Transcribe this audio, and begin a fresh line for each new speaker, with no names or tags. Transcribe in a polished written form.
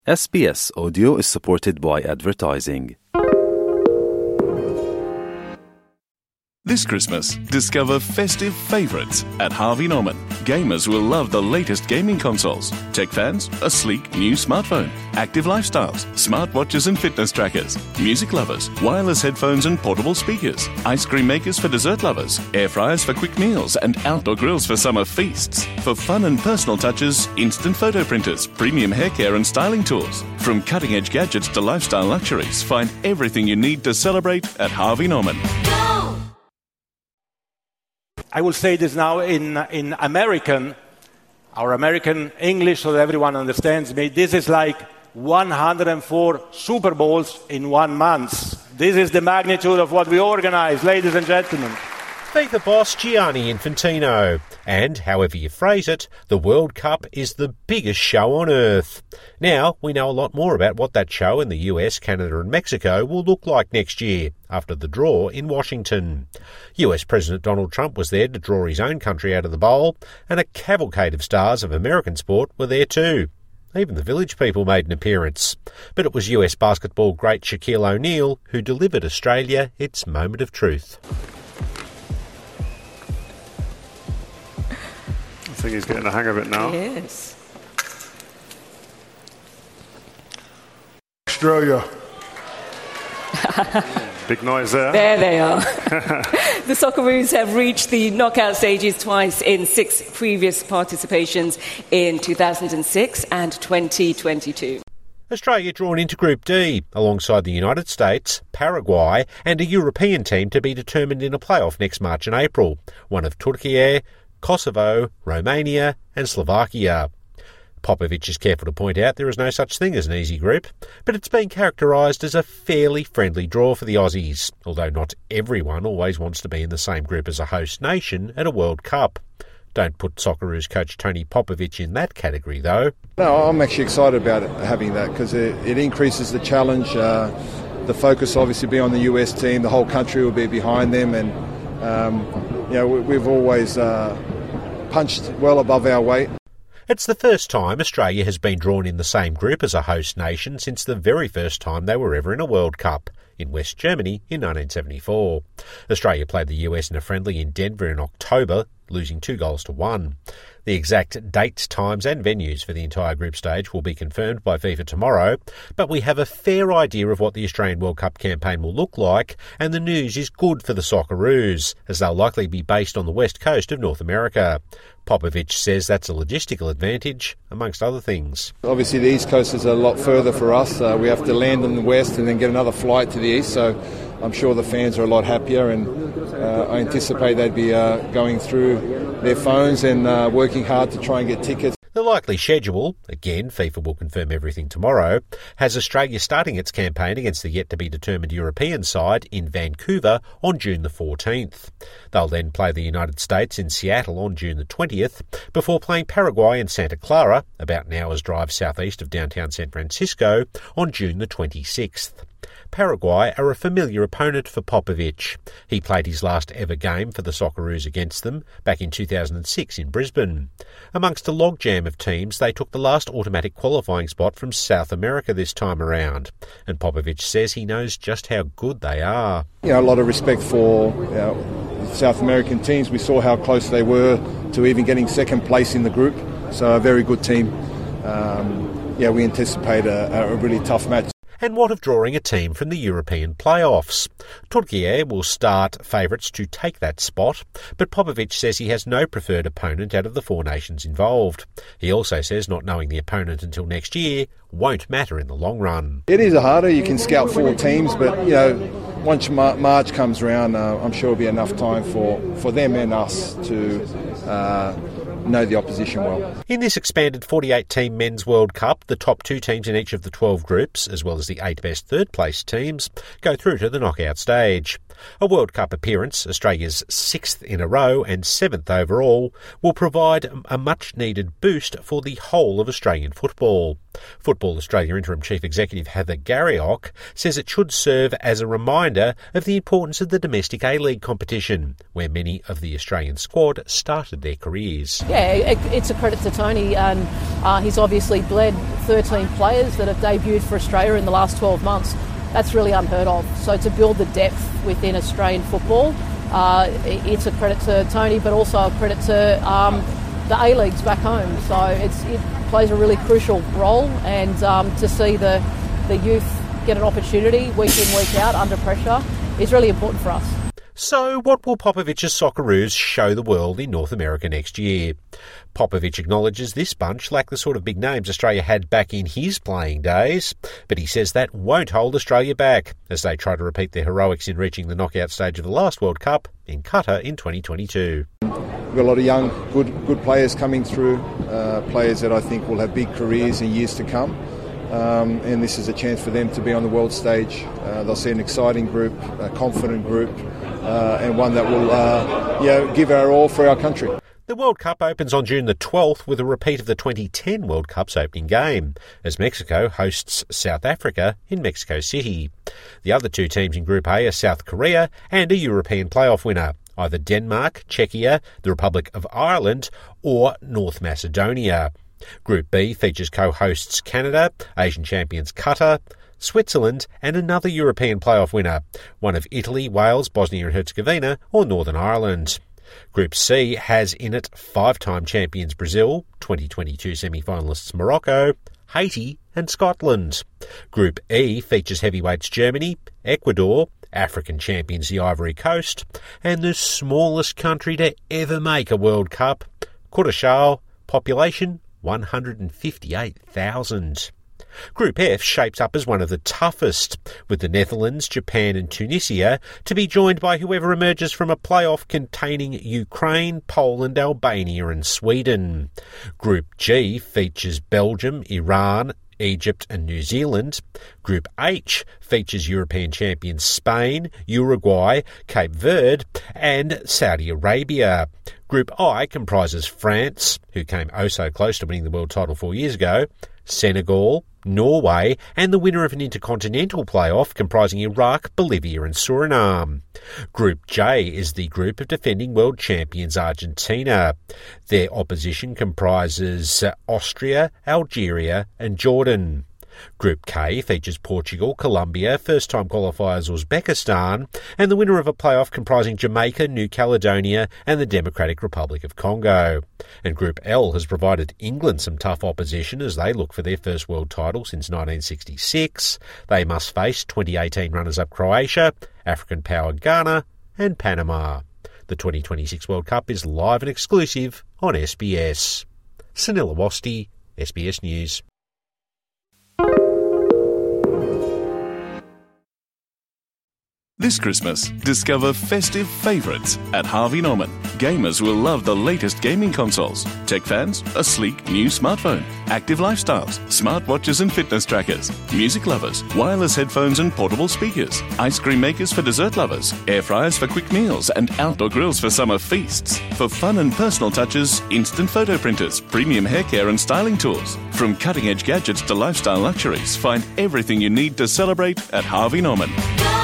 SBS Audio is supported by advertising.
This Christmas, discover festive favourites at Harvey Norman. Gamers will love the latest gaming consoles. Tech fans, a sleek new smartphone. Active lifestyles, smartwatches and fitness trackers. Music lovers, wireless headphones and portable speakers. Ice cream makers for dessert lovers. Air fryers for quick meals and outdoor grills for summer feasts. For fun and personal touches, instant photo printers, premium hair care and styling tools. From cutting-edge gadgets to lifestyle luxuries, find everything you need to celebrate at Harvey Norman.
I will say this now in American, our American English, so that everyone understands me. This is like 104 Super Bowls in 1 month. This is the magnitude of what we organize, ladies and gentlemen.
FIFA boss Gianni Infantino. And, however you phrase it, the World Cup is the biggest show on earth. Now, we know a lot more about what that show in the US, Canada and Mexico will look like next year, after the draw in Washington. US President Donald Trump was there to draw his own country out of the bowl, and a cavalcade of stars of American sport were there too. Even the Village People made an appearance. But it was US basketball great Shaquille O'Neal who delivered Australia its moment of truth.
I think he's getting the hang of it now.
Yes.
Australia. Big noise there.
There they are. The Socceroos have reached the knockout stages twice in 6 previous participations in 2006 and 2022.
Australia drawn into Group D, alongside the United States, Paraguay and a European team to be determined in a playoff next March and April, one of Turkey, Kosovo, Romania and Slovakia. Popovic is careful to point out there is no such thing as an easy group, but it's been characterised as a fairly friendly draw for the Aussies, although not everyone always wants to be in the same group as a host nation at a World Cup. Don't put Socceroos coach Tony Popovic in that category, though.
No, I'm actually excited about having that because it increases the challenge. The focus obviously be on the US team. The whole country will be behind them, and we've always punched well above our weight.
It's the first time Australia has been drawn in the same group as a host nation since the very first time they were ever in a World Cup, in West Germany in 1974. Australia played the US in a friendly in Denver in October, losing 2-1. The exact dates, times and venues for the entire group stage will be confirmed by FIFA tomorrow, but we have a fair idea of what the Australian World Cup campaign will look like, and the news is good for the Socceroos, as they'll likely be based on the west coast of North America. Popovic says that's a logistical advantage, amongst other things.
Obviously the east coast is a lot further for us. We have to land in the west and then get another flight to the east, so I'm sure the fans are a lot happier, and I anticipate they'd be going through their phones and working hard to try and get tickets.
The likely schedule, again FIFA will confirm everything tomorrow, has Australia starting its campaign against the yet-to-be-determined European side in Vancouver on June the 14th. They'll then play the United States in Seattle on June the 20th, before playing Paraguay in Santa Clara, about an hour's drive southeast of downtown San Francisco, on June the 26th. Paraguay are a familiar opponent for Popovic. He played his last ever game for the Socceroos against them back in 2006 in Brisbane. Amongst a logjam of teams, they took the last automatic qualifying spot from South America this time around, and Popovic says he knows just how good they are.
A lot of respect for South American teams. We saw how close they were to even getting second place in the group, so a very good team. We anticipate a really tough match.
And what of drawing a team from the European playoffs? Turkey will start favourites to take that spot, but Popovic says he has no preferred opponent out of the 4 nations involved. He also says not knowing the opponent until next year won't matter in the long run.
It is harder. You can scout 4 teams, but once March comes around, I'm sure it'll be enough time for them and us to know the opposition well.
In this expanded 48-team Men's World Cup, the top 2 teams in each of the 12 groups, as well as the 8 best third-place teams, go through to the knockout stage. A World Cup appearance, Australia's 6th in a row and 7th overall, will provide a much-needed boost for the whole of Australian football. Football Australia Interim Chief Executive Heather Garriock says it should serve as a reminder of the importance of the domestic A-League competition, where many of the Australian squad started their careers.
Yeah,
it's a credit to Tony, and he's obviously bled 13 players that have debuted for Australia in the last 12 months. That's really unheard of. So to build the depth within Australian football, it's a credit to Tony, but also a credit to the A-Leagues back home. So it plays a really crucial role, and to see the youth get an opportunity week in, week out under pressure is really important for us.
So what will Popovic's Socceroos show the world in North America next year? Popovic acknowledges this bunch lack the sort of big names Australia had back in his playing days, but he says that won't hold Australia back as they try to repeat their heroics in reaching the knockout stage of the last World Cup in Qatar in 2022.
We've got a lot of young, good players coming through, players that I think will have big careers in years to come. And this is a chance for them to be on the world stage. They'll see an exciting group, a confident group, and one that will give our all for our country.
The World Cup opens on June the 12th with a repeat of the 2010 World Cup's opening game, as Mexico hosts South Africa in Mexico City. The other two teams in Group A are South Korea and a European playoff winner, either Denmark, Czechia, the Republic of Ireland, or North Macedonia. Group B features co-hosts Canada, Asian champions Qatar, Switzerland and another European playoff winner, one of Italy, Wales, Bosnia and Herzegovina or Northern Ireland. Group C has in it five-time champions Brazil, 2022 semi-finalists Morocco, Haiti and Scotland. Group E features heavyweights Germany, Ecuador, African champions the Ivory Coast, and the smallest country to ever make a World Cup, Curaçao, population 158,000. Group F shapes up as one of the toughest, with the Netherlands, Japan and Tunisia to be joined by whoever emerges from a playoff containing Ukraine, Poland, Albania and Sweden. Group G features Belgium, Iran, Egypt and New Zealand. Group H features European champions Spain, Uruguay, Cape Verde and Saudi Arabia. Group I comprises France, who came oh so close to winning the world title 4 years ago, Senegal, Norway and the winner of an intercontinental playoff comprising Iraq, Bolivia and Suriname. Group J is the group of defending world champions Argentina. Their opposition comprises Austria, Algeria and Jordan. Group K features Portugal, Colombia, first-time qualifiers Uzbekistan, and the winner of a playoff comprising Jamaica, New Caledonia and the Democratic Republic of Congo. And Group L has provided England some tough opposition as they look for their first world title since 1966. They must face 2018 runners-up Croatia, African power Ghana and Panama. The 2026 World Cup is live and exclusive on SBS. Sunil Awasthi, SBS News.
This Christmas, discover festive favourites at Harvey Norman. Gamers will love the latest gaming consoles. Tech fans, a sleek new smartphone. Active lifestyles, smartwatches and fitness trackers. Music lovers, wireless headphones and portable speakers. Ice cream makers for dessert lovers. Air fryers for quick meals and outdoor grills for summer feasts. For fun and personal touches, instant photo printers, premium hair care and styling tools. From cutting-edge gadgets to lifestyle luxuries, find everything you need to celebrate at Harvey Norman.